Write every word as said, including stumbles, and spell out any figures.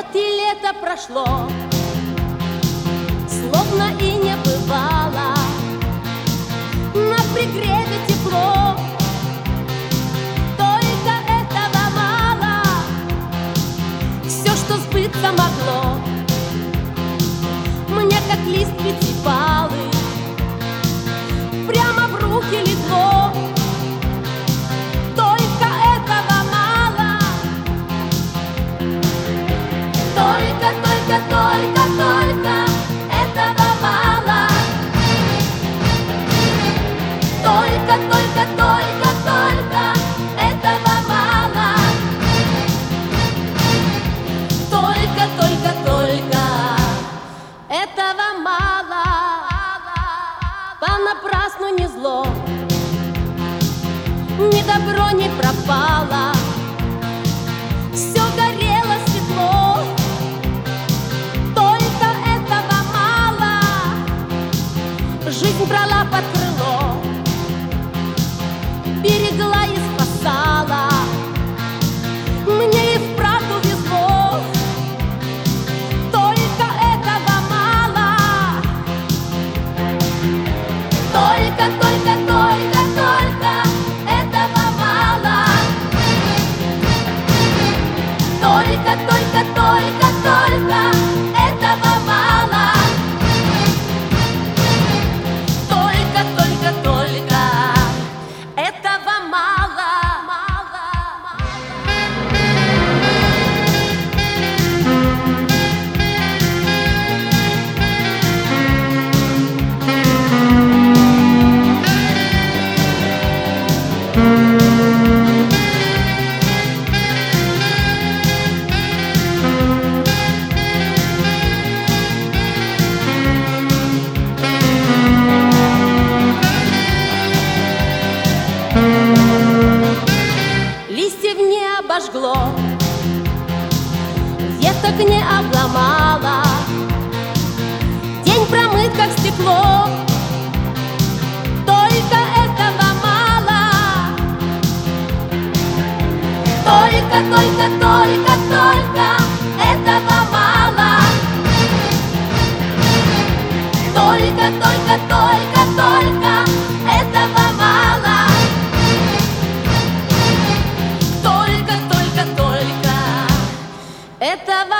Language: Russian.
Вот и лето прошло, словно и не бывало. На пригреве тепло, только этого мало. Все, что сбыться могло, мне как лист пятипалый прямо в руки легло. Только этого мало. Только, только, только, только этого мало. Только, только, только, только этого мало. Только, только, только этого мало. Понапрасну не зло, ни добро не пропало. Все горело светло, только этого мало. Жизнь брала под крыло, берегла и спасала. Мне и вправду везло, только этого мало. Только, только, только, только этого мало. Только, только, только, только этого мало. Только, только, только этого мало. Листьев не обожгло, веток не обломало. День промыт, как стекло, только этого мало. Только, только, только, только этого мало. Только, только, только, только этого мало. Только, только, только этого